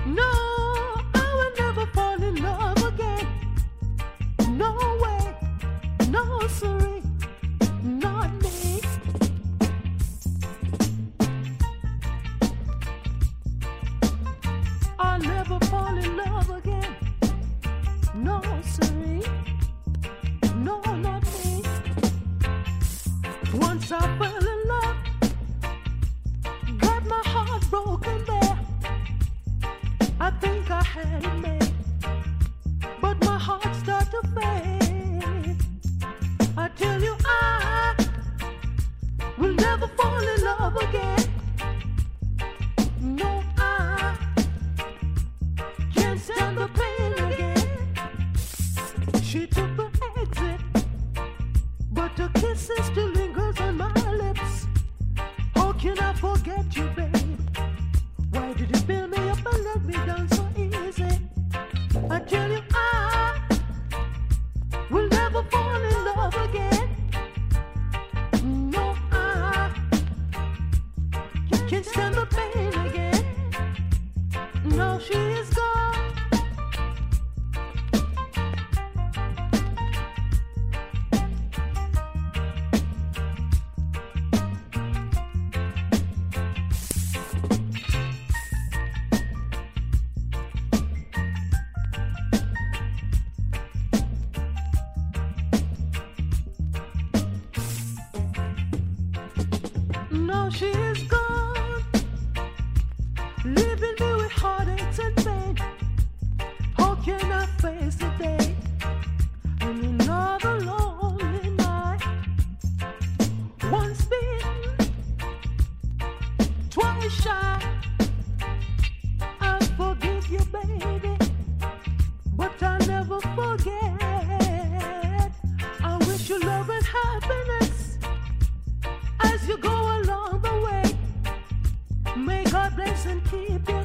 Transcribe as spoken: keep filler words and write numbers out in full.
No, I will never fall in love again. No way, no sorry, not me. I'll never fall in love again. No sorry, no, not me. Once I fell in love, got my heart broken there. I think I had it made, but my heart started to fade. I tell you, I will never fall in love again. No, I can't stand the pain again. She took the exit, but her kisses still lingers on my lips. How can I forget you, babe? Why did you build me up and let me down so easy? I tell you, I will never fall in love again. No, I can't stand the pain again. No, she is gone. No, she is gone, leaving me with heartaches and pain. How can I face the day and another lonely night? Once bitten, twice shy. I forgive you, baby, but I never forget. I wish you love and happiness as you go along the way. May God bless and keep you.